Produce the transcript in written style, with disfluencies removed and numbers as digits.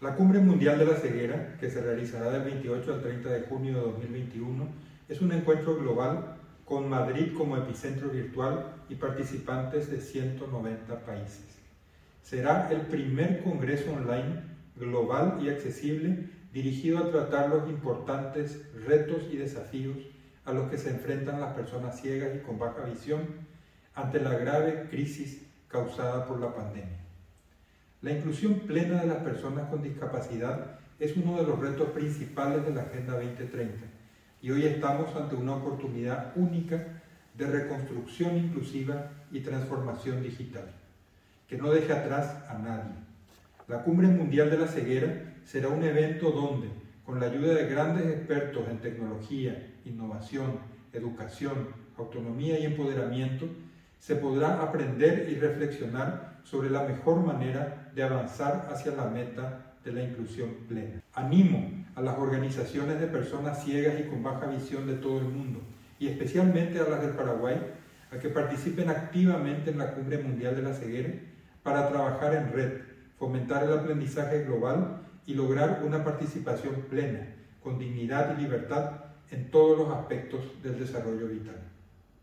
La Cumbre Mundial de la Ceguera, que se realizará del 28 al 30 de junio de 2021, es un encuentro global con Madrid como epicentro virtual y participantes de 190 países. Será el primer congreso online global y accesible dirigido a tratar los importantes retos y desafíos a los que se enfrentan las personas ciegas y con baja visión ante la grave crisis causada por la pandemia. La inclusión plena de las personas con discapacidad es uno de los retos principales de la Agenda 2030 y hoy estamos ante una oportunidad única de reconstrucción inclusiva y transformación digital, que no deje atrás a nadie. La Cumbre Mundial de la Ceguera será un evento donde, con la ayuda de grandes expertos en tecnología, innovación, educación, autonomía y empoderamiento, se podrá aprender y reflexionar sobre la mejor manera de avanzar hacia la meta de la inclusión plena. Animo a las organizaciones de personas ciegas y con baja visión de todo el mundo, y especialmente a las del Paraguay, a que participen activamente en la Cumbre Mundial de la Ceguera para trabajar en red, fomentar el aprendizaje global y lograr una participación plena, con dignidad y libertad en todos los aspectos del desarrollo vital.